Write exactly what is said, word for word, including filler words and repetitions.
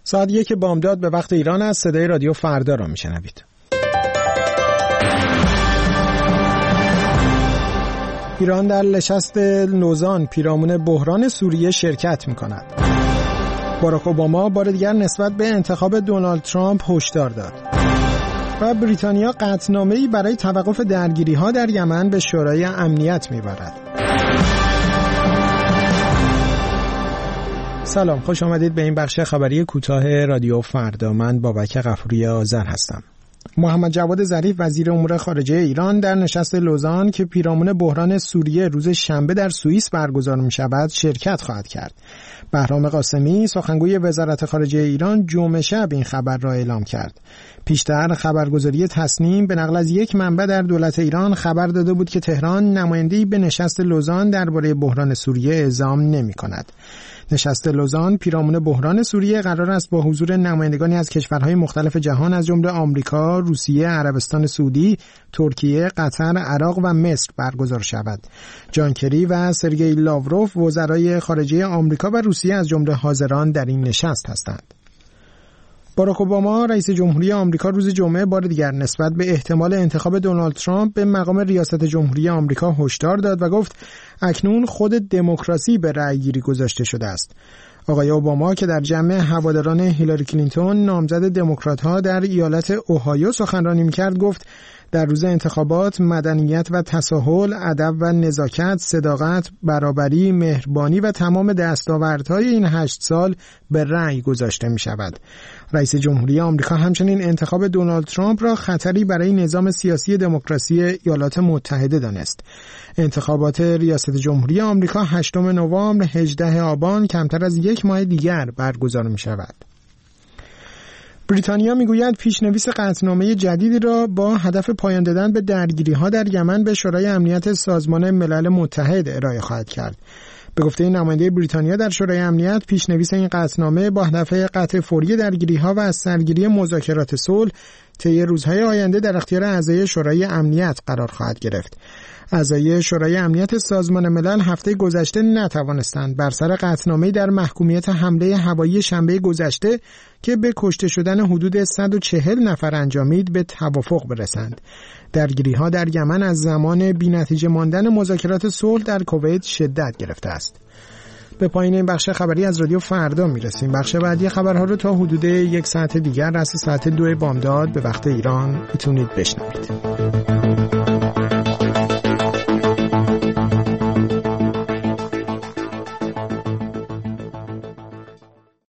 ساعت یک بامداد به وقت ایران است. صدای رادیو فردا را میشنوید. ایران در نشست لوزان پیرامون بحران سوریه شرکت می‌کند. باراک اوباما بار دیگر نسبت به انتخاب دونالد ترامپ هشدار داد. و بریتانیا قطعنامه‌ای برای توقف درگیری‌ها در یمن به شورای امنیت می‌برد. سلام، خوش آمدید به این بخش خبری کوتاه رادیو فردا. من بابک غفوری آذر هستم. محمد جواد ظریف وزیر امور خارجه ایران در نشست لوزان که پیرامون بحران سوریه روز شنبه در سوئیس برگزار می‌شود شرکت خواهد کرد. بهرام قاسمی سخنگوی وزارت خارجه ایران جمعه شب این خبر را اعلام کرد. پیشتر خبرگزاری تصنیم به نقل از یک منبع در دولت ایران خبر داده بود که تهران نماینده‌ای به نشست لوزان درباره بحران سوریه اعزام نمی‌کند. نشست لوزان پیرامون بحران سوریه قرار است با حضور نمایندگانی از کشورهای مختلف جهان از جمله آمریکا، روسیه، عربستان سعودی، ترکیه، قطر، عراق و مصر برگزار شود. جان کری و سرگئی لاوروف وزرای خارجه آمریکا و روسیه از جمله حاضران در این نشست هستند. باراک اوباما رئیس جمهوری آمریکا روز جمعه بار دیگر نسبت به احتمال انتخاب دونالد ترامپ به مقام ریاست جمهوری آمریکا هشدار داد و گفت اکنون خود دموکراسی به رأیگیری گذاشته شده است. آقای اوباما که در جمع هواداران هیلاری کلینتون نامزد دموکرات‌ها در ایالت اوهایو سخنرانی می‌کرد گفت در روز انتخابات مدنیت و تساهل، ادب و نزاکت، صداقت، برابری، مهربانی و تمام دستاوردهای این هشت سال به رأی گذاشته می شود. رئیس جمهوری آمریکا همچنین انتخاب دونالد ترامپ را خطری برای نظام سیاسی دموکراسی ایالات متحده دانست. انتخابات ریاست جمهوری آمریکا هشتم نوامبر هجدهم آبان کمتر از یک ماه دیگر برگزار می شود. بریتانیا میگوید پیشنویس قطعنامه جدیدی را با هدف پایان دادن به درگیری‌ها در یمن به شورای امنیت سازمان ملل متحد ارائه خواهد کرد. به گفته نماینده بریتانیا در شورای امنیت، پیشنویس این قطعنامه با هدف قطع فوری درگیری‌ها و از سرگیری مذاکرات صلح طی روزهای آینده در اختیار اعضای شورای امنیت قرار خواهد گرفت. اعضای شورای امنیت سازمان ملل هفته گذشته نتوانستند بر سر قطعنامه‌ای در محکومیت حمله هوایی شنبه گذشته که به کشته شدن حدود صد و چهل نفر انجامید به توافق برسند. درگیری‌ها در یمن از زمان بی‌نتیجه ماندن مذاکرات صلح در کویت شدت گرفته است. به پایین این بخش خبری از رادیو فردا میرسیم. بخش بعدی خبرها رو تا حدود یک ساعت دیگر رس ساعت دو بامداد به وقت ایران میتونید بشنوید.